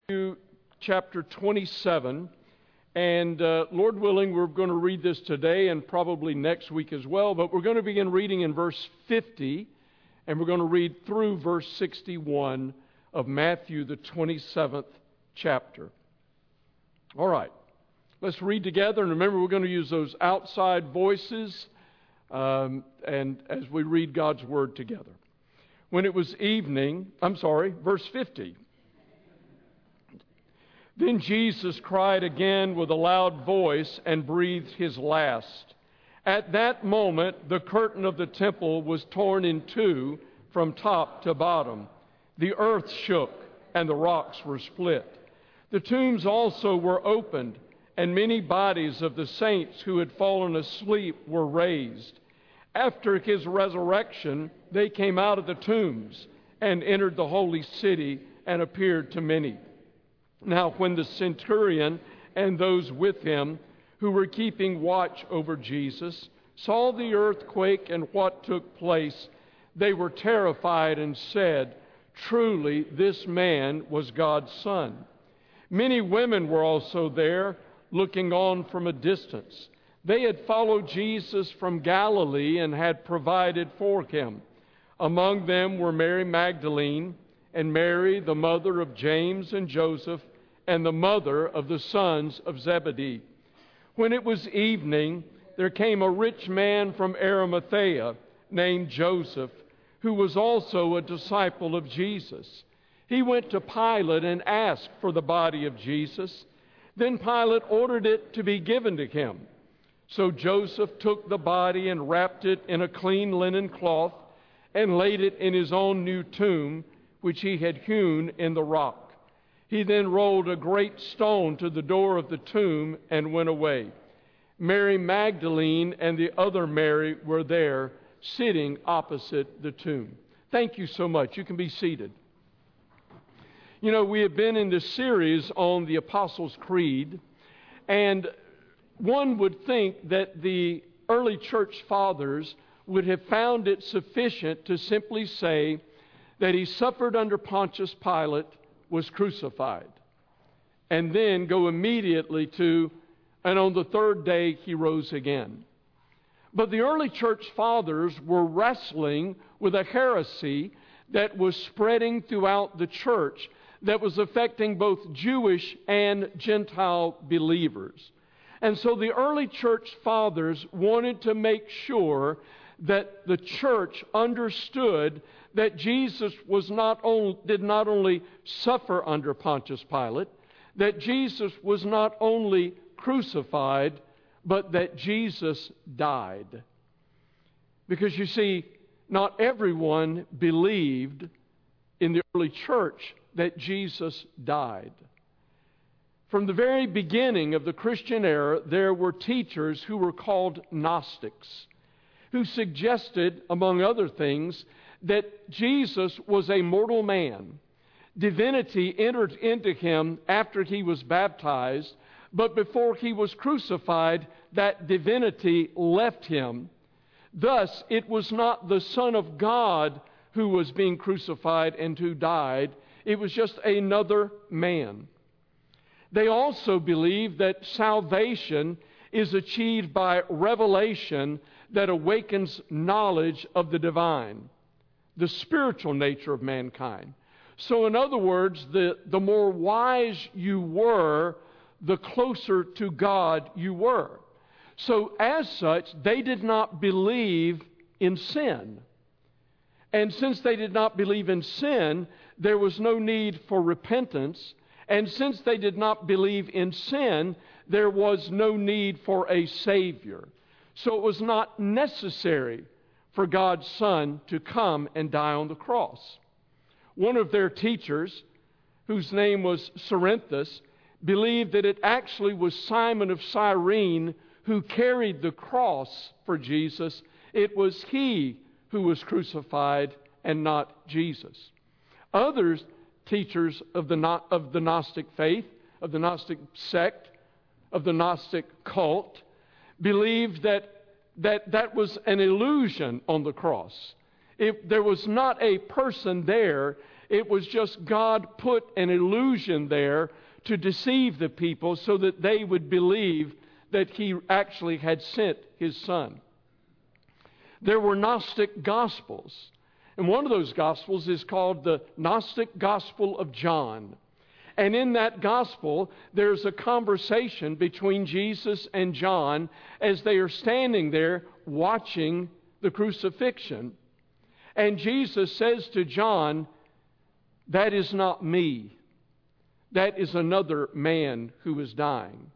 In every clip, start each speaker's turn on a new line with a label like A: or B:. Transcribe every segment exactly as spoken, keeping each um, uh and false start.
A: Matthew chapter twenty-seven, and uh, Lord willing, we're going to read this today and probably next week as well, but we're going to begin reading in verse fifty, and we're going to read through verse sixty-one of Matthew, the twenty-seventh chapter. All right, let's read together, and remember we're going to use those outside voices um, and as we read God's Word together. When it was evening, I'm sorry, verse fifty. Then Jesus cried again with a loud voice and breathed his last. At that moment, the curtain of the temple was torn in two from top to bottom. The earth shook and the rocks were split. The tombs also were opened, and many bodies of the saints who had fallen asleep were raised. After his resurrection, they came out of the tombs and entered the holy city and appeared to many. Now, when the centurion and those with him who were keeping watch over Jesus saw the earthquake and what took place, they were terrified and said, "Truly, this man was God's Son." Many women were also there, looking on from a distance. They had followed Jesus from Galilee and had provided for him. Among them were Mary Magdalene, and Mary, the mother of James and Joseph, and the mother of the sons of Zebedee. When it was evening, there came a rich man from Arimathea named Joseph, who was also a disciple of Jesus. He went to Pilate and asked for the body of Jesus. Then Pilate ordered it to be given to him. So Joseph took the body and wrapped it in a clean linen cloth and laid it in his own new tomb, which he had hewn in the rock. He then rolled a great stone to the door of the tomb and went away. Mary Magdalene and the other Mary were there, sitting opposite the tomb. Thank you so much. You can be seated. You know, we have been in this series on the Apostles' Creed, and one would think that the early church fathers would have found it sufficient to simply say that he suffered under Pontius Pilate, was crucified, and then go immediately to, and on the third day he rose again. But the early church fathers were wrestling with a heresy that was spreading throughout the church that was affecting both Jewish and Gentile believers. And so the early church fathers wanted to make sure that the church understood that Jesus was not only, did not only suffer under Pontius Pilate, that Jesus was not only crucified, but that Jesus died. Because you see, not everyone believed in the early church that Jesus died. From the very beginning of the Christian era, there were teachers who were called Gnostics, who suggested, among other things, that Jesus was a mortal man. Divinity entered into him after he was baptized, but before he was crucified, that divinity left him. Thus, it was not the Son of God who was being crucified and who died. It was just another man. They also believed that salvation is achieved by revelation that awakens knowledge of the divine, the spiritual nature of mankind. So in other words, the, the more wise you were, the closer to God you were. So as such, they did not believe in sin. And since they did not believe in sin, there was no need for repentance. And since they did not believe in sin, there was no need for a Savior. So it was not necessary for God's Son to come and die on the cross. One of their teachers, whose name was Cerinthus, believed that it actually was Simon of Cyrene who carried the cross for Jesus. It was he who was crucified and not Jesus. Others, teachers of the, of the Gnostic faith, of the Gnostic sect, of the Gnostic cult, believed that that, that was an illusion on the cross. If there was not a person there, It was just God put an illusion there to deceive the people so that they would believe that He actually had sent His Son. There were Gnostic Gospels. And one of those Gospels is called the Gnostic Gospel of John. And in that Gospel, there's a conversation between Jesus and John as they are standing there watching the crucifixion. And Jesus says to John, "That is not me. That is another man who is dying."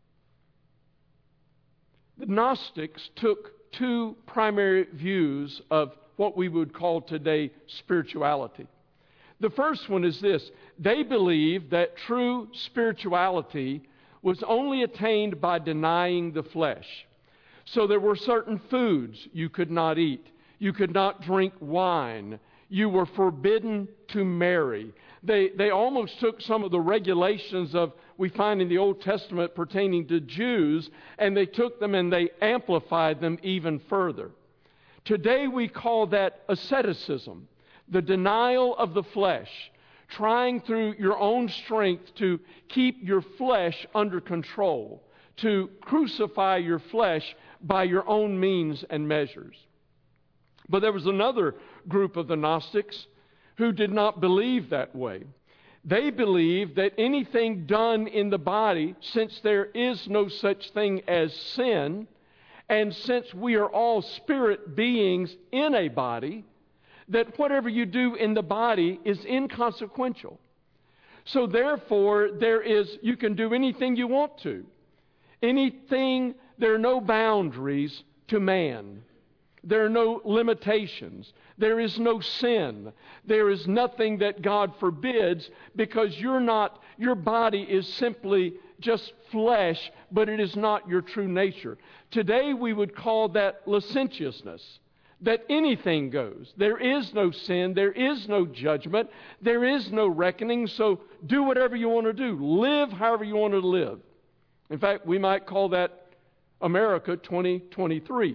A: The Gnostics took two primary views of what we would call today spirituality. The first one is this: they believed that true spirituality was only attained by denying the flesh. So there were certain foods you could not eat. You could not drink wine. You were forbidden to marry. They, they almost took some of the regulations of we find in the Old Testament pertaining to Jews, and they took them and they amplified them even further. Today we call that asceticism, the denial of the flesh, trying through your own strength to keep your flesh under control, to crucify your flesh by your own means and measures. But there was another group of the Gnostics who did not believe that way. They believed that anything done in the body, since there is no such thing as sin, and since we are all spirit beings in a body, that whatever you do in the body is inconsequential. So therefore, there is, you can do anything you want to. Anything, there are no boundaries to man. There are no limitations. There is no sin. There is nothing that God forbids, because you're not, your body is simply just flesh, but it is not your true nature. Today we would call that licentiousness, that anything goes. There is no sin. There is no judgment. There is no reckoning. So do whatever you want to do. Live however you want to live. In fact, we might call that America twenty twenty-three.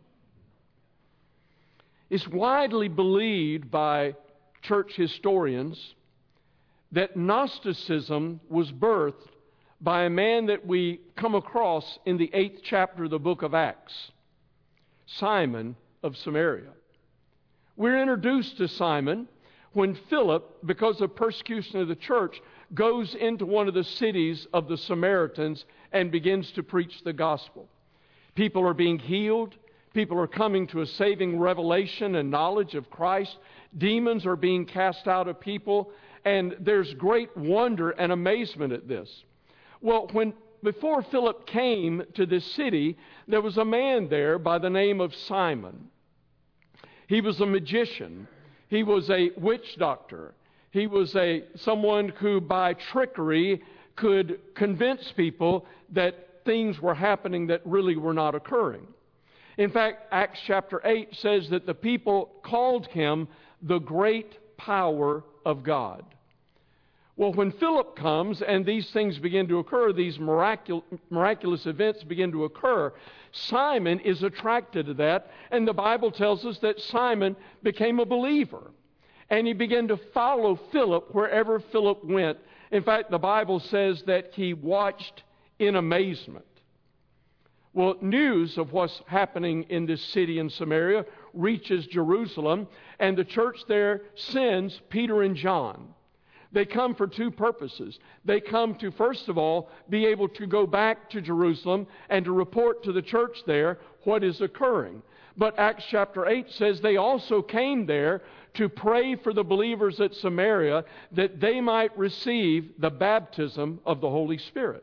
A: It's widely believed by church historians that Gnosticism was birthed by a man that we come across in the eighth chapter of the book of Acts, Simon of Samaria. We're introduced to Simon when Philip, because of persecution of the church, goes into one of the cities of the Samaritans and begins to preach the gospel. People are being healed. People are coming to a saving revelation and knowledge of Christ. Demons are being cast out of people, and there's great wonder and amazement at this. Well, when before Philip came to this city, there was a man there by the name of Simon. He was a magician. He was a witch doctor. He was a someone who by trickery could convince people that things were happening that really were not occurring. In fact, Acts chapter eight says that the people called him the great power of God. Well, when Philip comes and these things begin to occur, these miracul- miraculous events begin to occur, Simon is attracted to that, and the Bible tells us that Simon became a believer. And he began to follow Philip wherever Philip went. In fact, the Bible says that he watched in amazement. Well, news of what's happening in this city in Samaria reaches Jerusalem, and the church there sends Peter and John. They come for two purposes. They come to, first of all, be able to go back to Jerusalem and to report to the church there what is occurring. But Acts chapter eight says they also came there to pray for the believers at Samaria that they might receive the baptism of the Holy Spirit,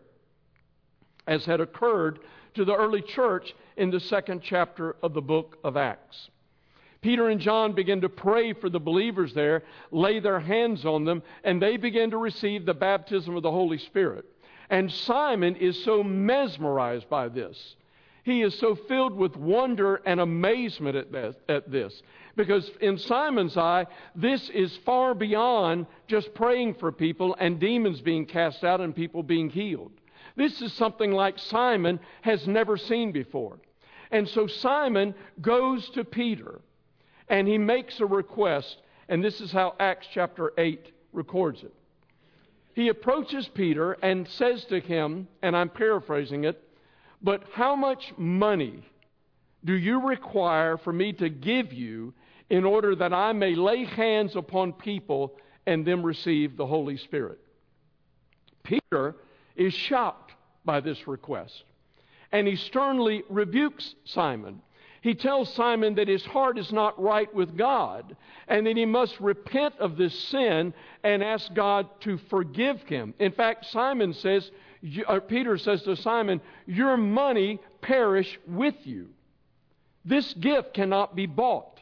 A: as had occurred to the early church in the second chapter of the book of Acts. Peter and John begin to pray for the believers there, lay their hands on them, and they begin to receive the baptism of the Holy Spirit. And Simon is so mesmerized by this. He is so filled with wonder and amazement at this, at this. Because in Simon's eye, this is far beyond just praying for people and demons being cast out and people being healed. This is something like Simon has never seen before. And so Simon goes to Peter and he makes a request, And this is how Acts chapter eight records it. He approaches Peter and says to him, and I'm paraphrasing it, "But how much money do you require for me to give you in order that I may lay hands upon people and them receive the Holy Spirit?" Peter is shocked by this request, and he sternly rebukes Simon. He tells Simon that his heart is not right with God, and that he must repent of this sin and ask God to forgive him. In fact, Simon says, or Peter says to Simon, "Your money perish with you. This gift cannot be bought."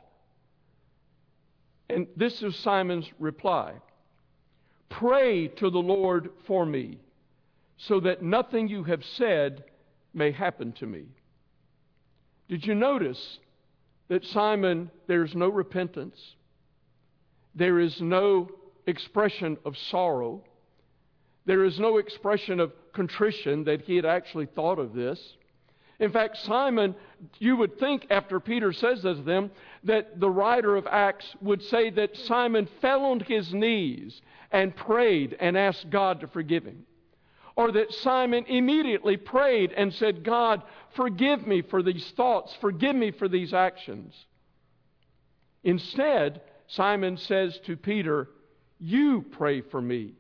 A: And this is Simon's reply: "Pray to the Lord for me, so that nothing you have said may happen to me." Did you notice that Simon, there's no repentance? There is no expression of sorrow. There is no expression of contrition that he had actually thought of this. In fact, Simon, you would think after Peter says this to them, that the writer of Acts would say that Simon fell on his knees and prayed and asked God to forgive him. Or that Simon immediately prayed and said, "God, forgive me for these thoughts, forgive me for these actions." Instead, Simon says to Peter, "You pray for me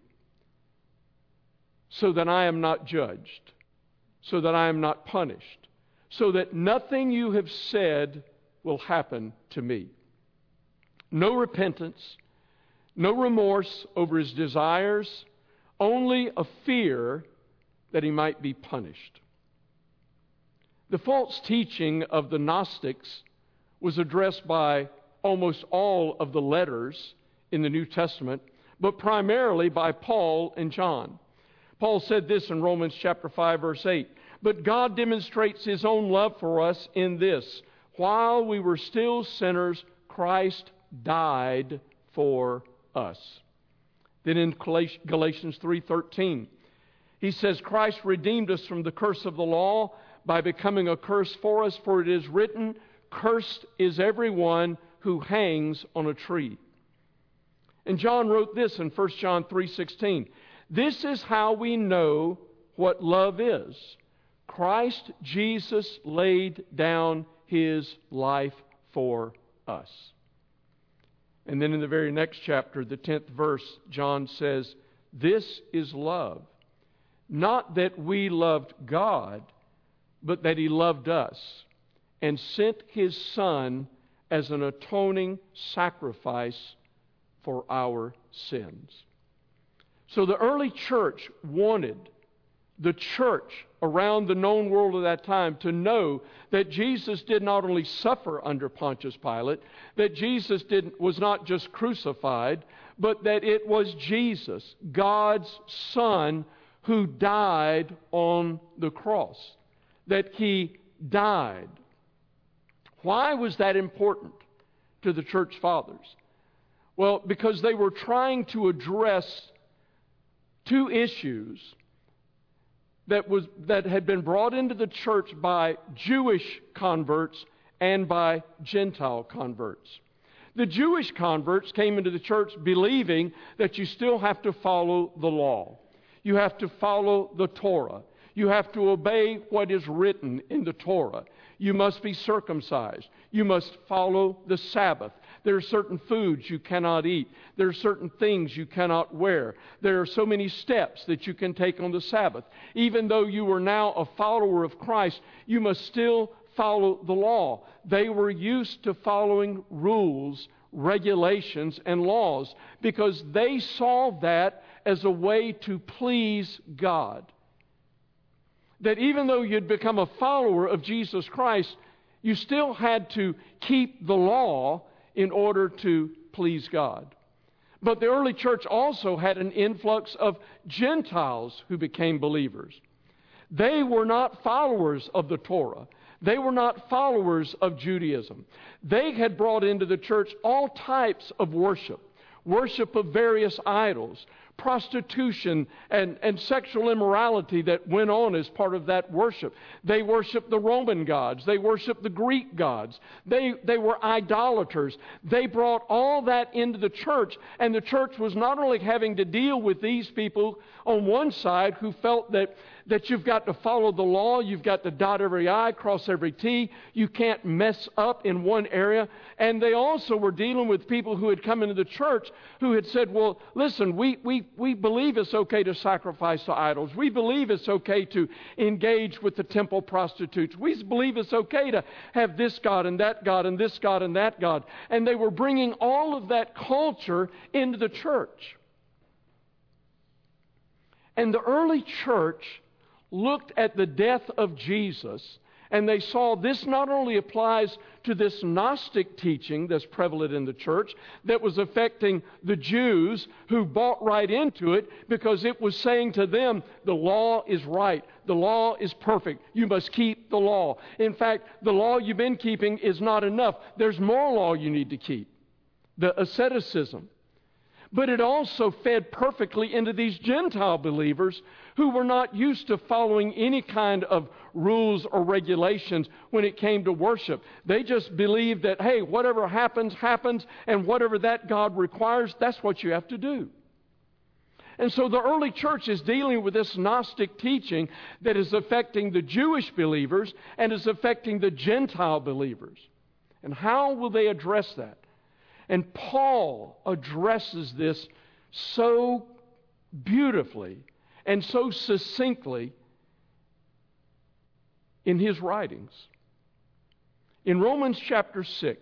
A: so that I am not judged, so that I am not punished, so that nothing you have said will happen to me." No repentance, no remorse over his desires, only a fear that he might be punished. The false teaching of the Gnostics was addressed by almost all of the letters in the New Testament, but primarily by Paul and John. Paul said this in Romans chapter five, verse eight, "But God demonstrates His own love for us in this: while we were still sinners, Christ died for us." Then in Galatians three thirteen, he says, "Christ redeemed us from the curse of the law by becoming a curse for us, for it is written, 'Cursed is everyone who hangs on a tree.'" And John wrote this in First John three sixteen, "This is how we know what love is. Christ Jesus laid down His life for us." And then in the very next chapter, the tenth verse, John says, "This is love, not that we loved God, but that He loved us and sent His Son as an atoning sacrifice for our sins." So the early church wanted the church around the known world of that time to know that Jesus did not only suffer under Pontius Pilate, that Jesus did, was not just crucified, but that it was Jesus, God's Son, who died on the cross, that He died. Why was that important to the church fathers? Well, because they were trying to address two issues that was that had been brought into the church by Jewish converts and by Gentile converts. The Jewish converts came into the church believing that you still have to follow the law. You have to follow the Torah. You have to obey what is written in the Torah. You must be circumcised. You must follow the Sabbath. There are certain foods you cannot eat. There are certain things you cannot wear. There are so many steps that you can take on the Sabbath. Even though you are now a follower of Christ, you must still follow the law. They were used to following rules, regulations, and laws because they saw that as a way to please God. That even though you'd become a follower of Jesus Christ, you still had to keep the law in order to please God. But the early church also had an influx of Gentiles who became believers. They were not followers of the Torah. They were not followers of Judaism. They had brought into the church all types of worship. Worship of various idols, prostitution and, and sexual immorality that went on as part of that worship. They worshiped the Roman gods. They worshiped the Greek gods. They, they were idolaters. They brought all that into the church, and the church was not only having to deal with these people on one side who felt that, that you've got to follow the law, you've got to dot every I, cross every T, you can't mess up in one area. And they also were dealing with people who had come into the church who had said, well, listen, we, we, we believe it's okay to sacrifice to idols. We believe it's okay to engage with the temple prostitutes. We believe it's okay to have this God and that God and this God and that God. And they were bringing all of that culture into the church. And the early church looked at the death of Jesus, and they saw this not only applies to this Gnostic teaching that's prevalent in the church that was affecting the Jews who bought right into it because it was saying to them, the law is right, the law is perfect, you must keep the law. In fact, the law you've been keeping is not enough. There's more law you need to keep, the asceticism. But it also fed perfectly into these Gentile believers who were not used to following any kind of rules or regulations when it came to worship. They just believed that, hey, whatever happens, happens, and whatever that God requires, that's what you have to do. And so the early church is dealing with this Gnostic teaching that is affecting the Jewish believers and is affecting the Gentile believers. And how will they address that? And Paul addresses this so beautifully and so succinctly in his writings. In Romans chapter six,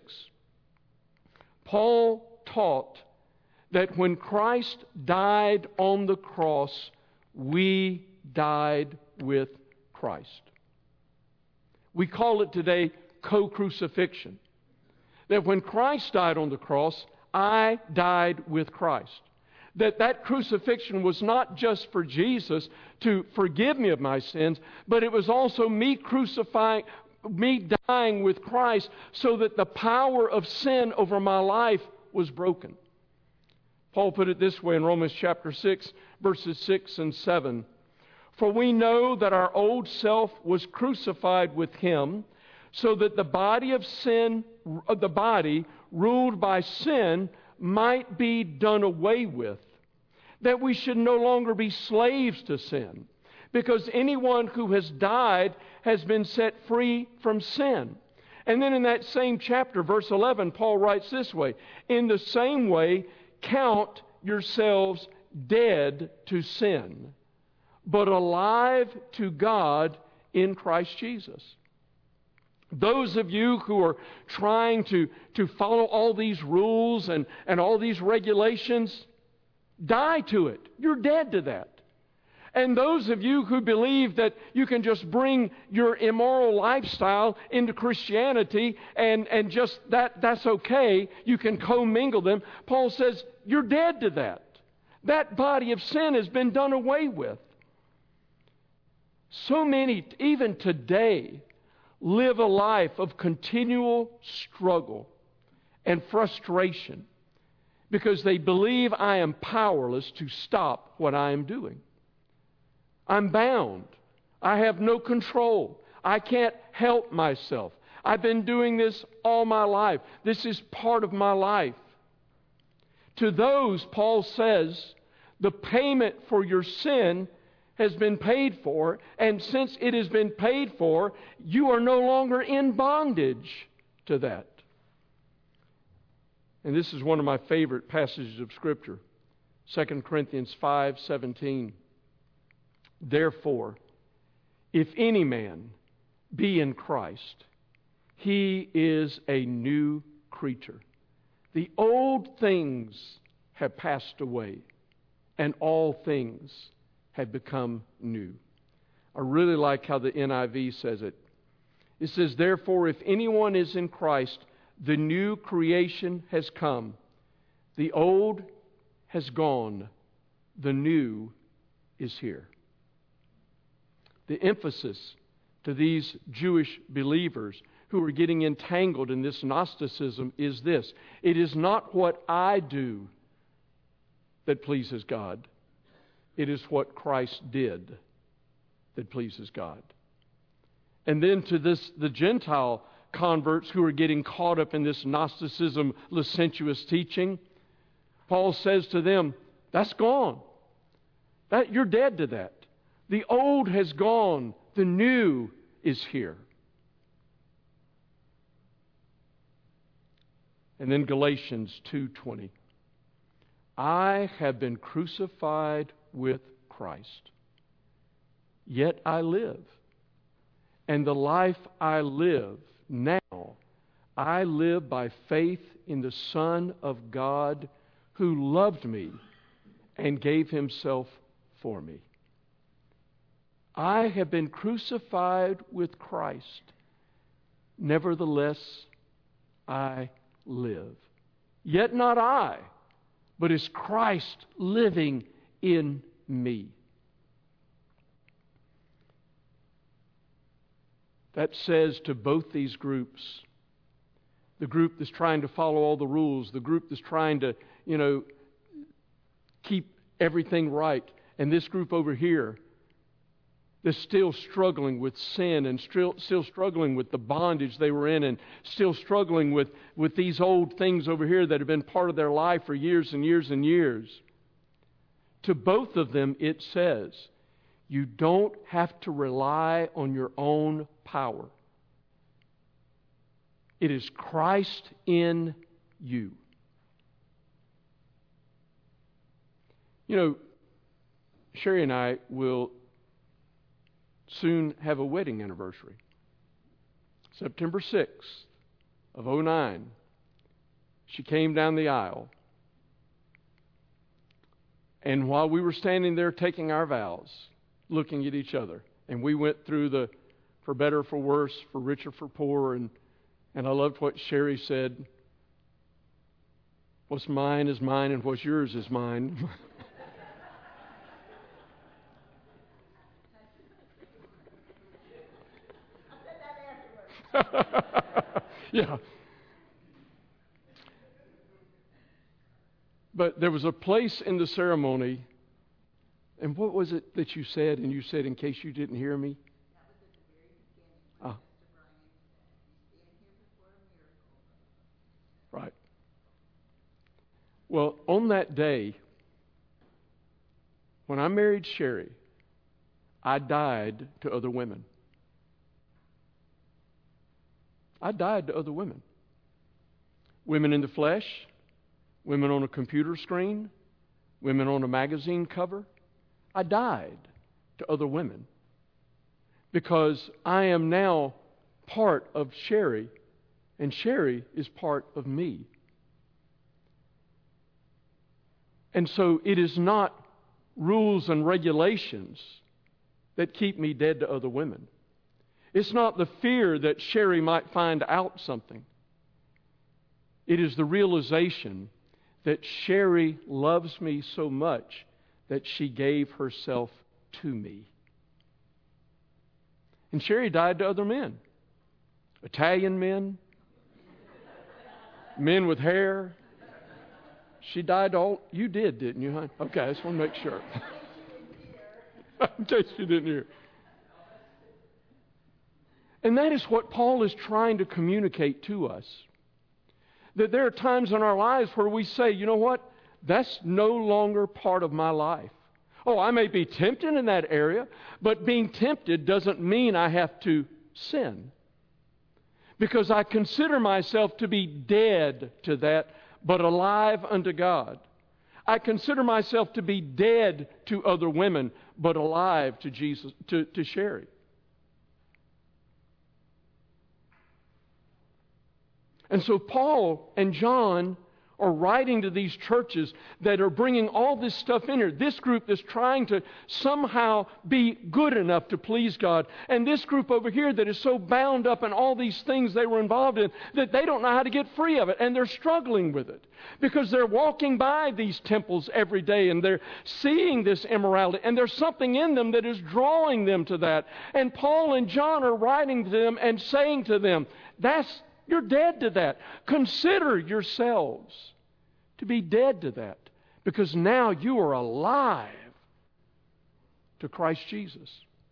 A: Paul taught that when Christ died on the cross, we died with Christ. We call it today co-crucifixion. That when Christ died on the cross, I died with Christ. That that crucifixion was not just for Jesus to forgive me of my sins, but it was also me crucifying, me dying with Christ so that the power of sin over my life was broken. Paul put it this way in Romans chapter six, verses six and seven. For we know that our old self was crucified with Him, so that the body of sin, the body ruled by sin, might be done away with, that we should no longer be slaves to sin, because anyone who has died has been set free from sin. And then in that same chapter, verse eleven, Paul writes this way, in the same way, count yourselves dead to sin, but alive to God in Christ Jesus. Those of you who are trying to, to follow all these rules and, and all these regulations, die to it. You're dead to that. And those of you who believe that you can just bring your immoral lifestyle into Christianity and, and just that that's okay, you can commingle them, Paul says, you're dead to that. That body of sin has been done away with. So many, even today, live a life of continual struggle and frustration because they believe I am powerless to stop what I am doing. I'm bound. I have no control. I can't help myself. I've been doing this all my life. This is part of my life. To those, Paul says, the payment for your sin has been paid for, and since it has been paid for, you are no longer in bondage to that. And this is one of my favorite passages of Scripture, Second Corinthians five seventeen. Therefore, if any man be in Christ, he is a new creature. The old things have passed away, and all things have become new. I really like how the N I V says it. It says, therefore, if anyone is in Christ, the new creation has come. The old has gone. The new is here. The emphasis to these Jewish believers who are getting entangled in this Gnosticism is this. It is not what I do that pleases God, it is what Christ did that pleases God. And then to this, the Gentile converts who are getting caught up in this Gnosticism, licentious teaching, Paul says to them, that's gone. That, you're dead to that. The old has gone. The new is here. And then Galatians two twenty. I have been crucified with Christ, yet I live. And the life I live now, I live by faith in the Son of God who loved me and gave himself for me. I have been crucified with Christ. Nevertheless, I live. Yet not I, but is Christ living in me. That says to both these groups, the group that's trying to follow all the rules, the group that's trying to, you know, keep everything right, and this group over here that's still struggling with sin and still, still struggling with the bondage they were in and still struggling with, with these old things over here that have been part of their life for years and years and years. To both of them it says, you don't have to rely on your own power. It is Christ in you. You know, Sherry and I will soon have a wedding anniversary. September sixth of oh nine, she came down the aisle. And while we were standing there taking our vows, looking at each other, and we went through the for better, for worse, for richer, for poorer, and, and I loved what Sherry said. What's mine is mine, and what's yours is mine. Yeah. But there was a place in the ceremony, and what was it that you said? And you said, in case you didn't hear me? Ah. Right. Well, on that day, when I married Sherry, I died to other women. I died to other women. Women in the flesh, women on a computer screen, women on a magazine cover. I died to other women because I am now part of Sherry, and Sherry is part of me. And so it is not rules and regulations that keep me dead to other women. It's not the fear that Sherry might find out something. It is the realization that Sherry loves me so much that she gave herself to me. And Sherry died to other men. Italian men, men with hair. She died to all... You did, didn't you, hon? Okay, I just want to make sure. In case you didn't hear. And that is what Paul is trying to communicate to us. That there are times in our lives where we say, you know what? That's no longer part of my life. Oh, I may be tempted in that area, but being tempted doesn't mean I have to sin. Because I consider myself to be dead to that, but alive unto God. I consider myself to be dead to other women, but alive to Jesus, to, to Sherry. And so Paul and John are writing to these churches that are bringing all this stuff in here. This group is trying to somehow be good enough to please God. And this group over here that is so bound up in all these things they were involved in that they don't know how to get free of it. And they're struggling with it because they're walking by these temples every day and they're seeing this immorality. And there's something in them that is drawing them to that. And Paul and John are writing to them and saying to them, that's You're dead to that. Consider yourselves. to be dead to that, because now you are alive to Christ Jesus.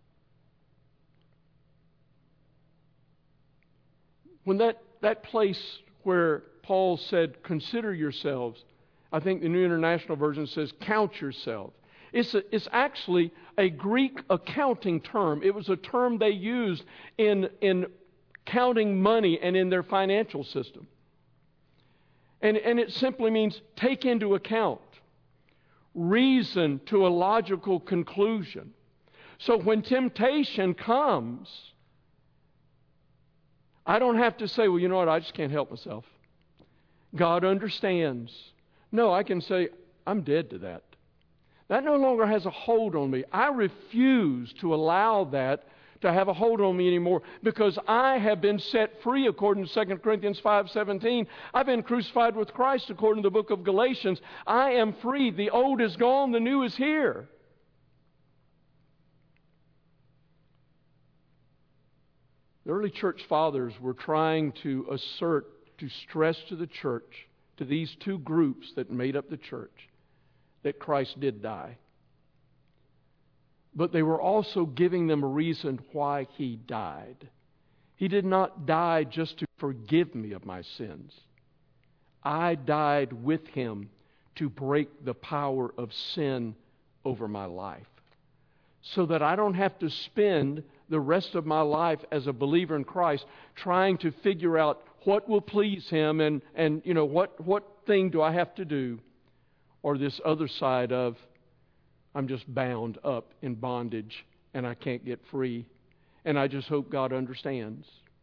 A: When that, that place where Paul said, consider yourselves, I think the New International Version says, count yourself. It's, a, it's actually a Greek accounting term. It was a term they used in, in counting money and in their financial system. And, and it simply means take into account, reason to a logical conclusion. So when temptation comes, I don't have to say, well, you know what, I just can't help myself. God understands. No, I can say, I'm dead to that. That no longer has a hold on me. I refuse to allow that to have a hold on me anymore, because I have been set free according to Second Corinthians five seventeen. I've been crucified with Christ according to the book of Galatians. I am free. The old is gone. The new is here. The early church fathers were trying to assert, to stress to the church, to these two groups that made up the church, that Christ did die. But they were also giving them a reason why He died. He did not die just to forgive me of my sins. I died with Him to break the power of sin over my life, so that I don't have to spend the rest of my life as a believer in Christ trying to figure out what will please Him and, and you know, what, what thing do I have to do, or this other side of, I'm just bound up in bondage and I can't get free. And I just hope God understands.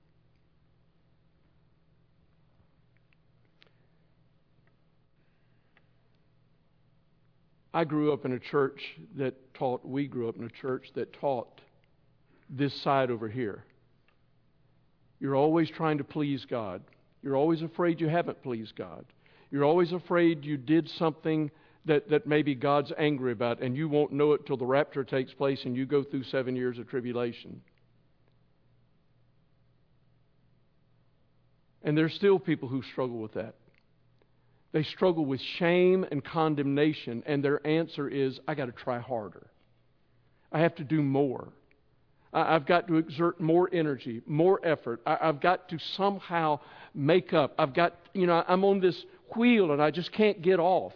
A: I grew up in a church that taught, we grew up in a church that taught this side over here. You're always trying to please God. You're always afraid you haven't pleased God. You're always afraid you did something that, that maybe God's angry about, and you won't know it till the rapture takes place and you go through seven years of tribulation. And there's still people who struggle with that. They struggle with shame and condemnation, and their answer is, I got to try harder. I have to do more. I've got to exert more energy, more effort. I've got to somehow make up. I've got, you know, I'm on this wheel and I just can't get off.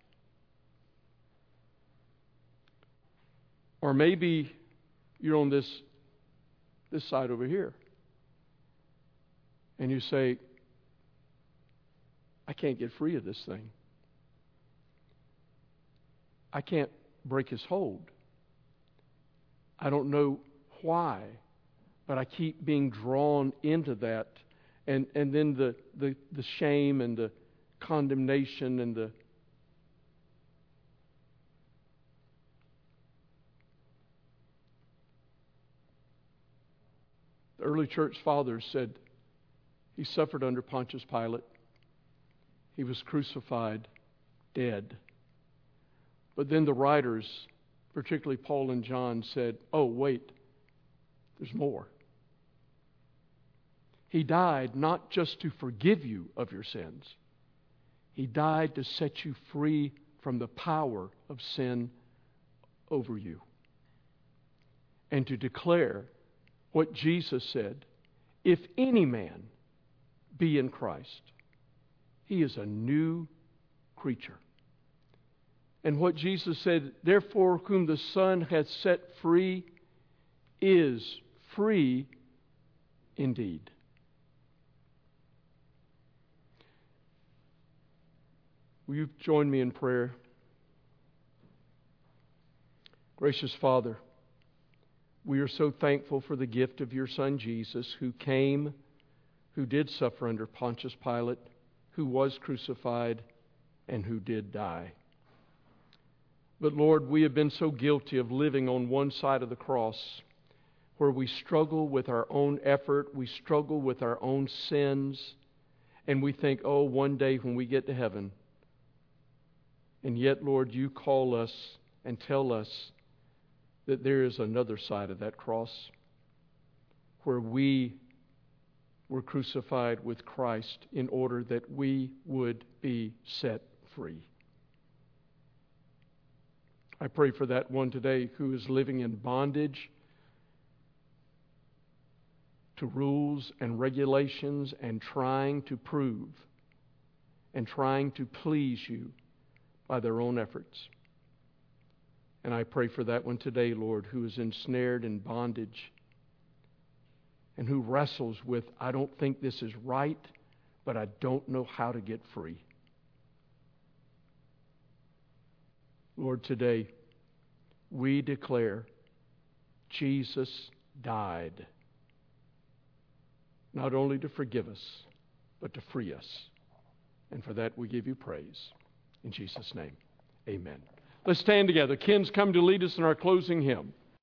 A: Or maybe you're on this, this side over here. And you say, I can't get free of this thing. I can't break his hold. I don't know why, but I keep being drawn into that. And, and then the, the, the shame and the condemnation and the The early church fathers said He suffered under Pontius Pilate. He was crucified, dead. But then the writers, particularly Paul and John, said, oh, wait, there's more. He died not just to forgive you of your sins. He died to set you free from the power of sin over you. And to declare what Jesus said, if any man be in Christ, he is a new creature. And what Jesus said, therefore whom the Son hath set free is free indeed. Will you join me in prayer? Gracious Father, we are so thankful for the gift of your Son Jesus, who came, who did suffer under Pontius Pilate, who was crucified, and who did die. But Lord, we have been so guilty of living on one side of the cross, where we struggle with our own effort, we struggle with our own sins, and we think, oh, one day when we get to heaven. And yet, Lord, you call us and tell us that there is another side of that cross, where we were crucified with Christ in order that we would be set free. I pray for that one today who is living in bondage to rules and regulations and trying to prove and trying to please you by their own efforts. And I pray for that one today, Lord, who is ensnared in bondage and who wrestles with, I don't think this is right, but I don't know how to get free. Lord, today we declare Jesus died not only to forgive us, but to free us. And for that we give you praise. In Jesus' name, amen. Let's stand together. Ken's come to lead us in our closing hymn.